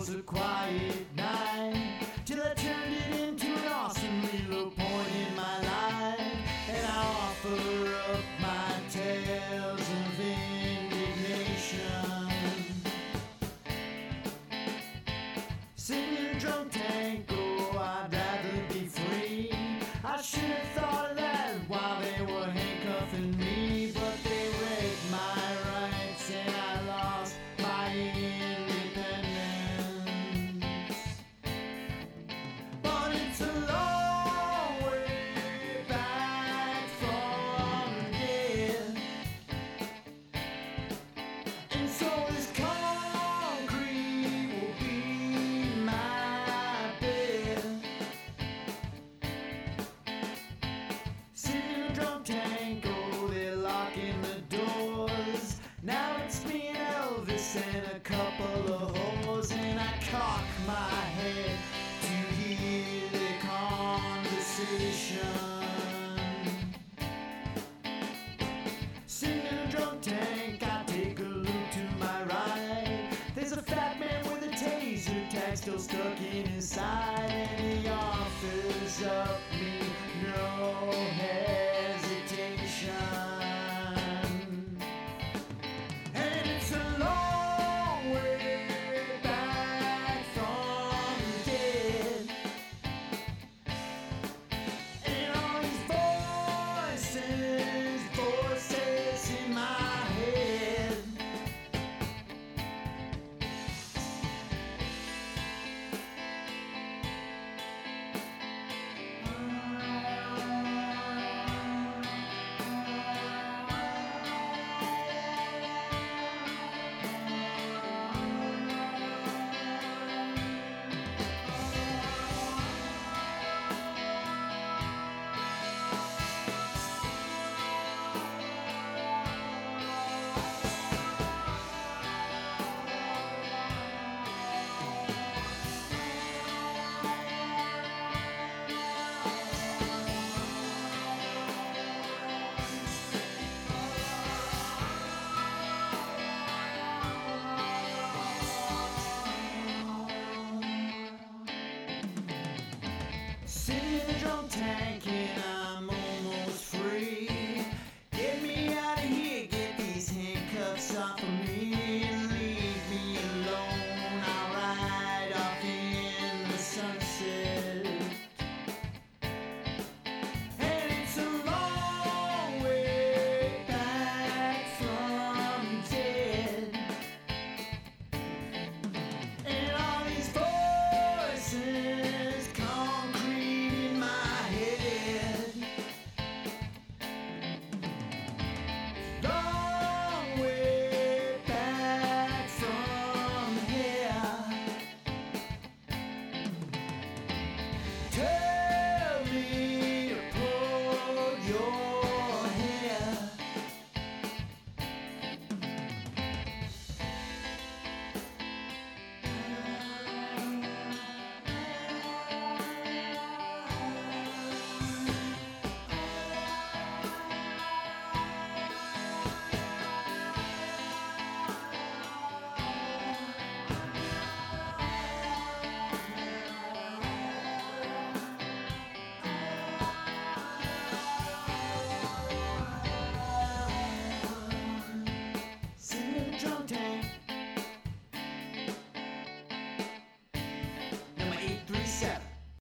was a quiet night, till I turned it into an awesomely low point in my life. And I offer up my tales of indignation, singing drunk tango, I'd rather be free. I should have thought of that while they were handcuffing me, but they raped my rights and I lost my independence. But it's a long way back from death, and so this concrete will be my bed. Sitting in a drunk tango, they're locking the doors. Now it's me and Elvis and a couple of whores, and I cock my head to hear their conversation. Sitting in a drunk tank, I take a look to my right. There's a fat man with a taser tag still stuck in his side, and he offers up me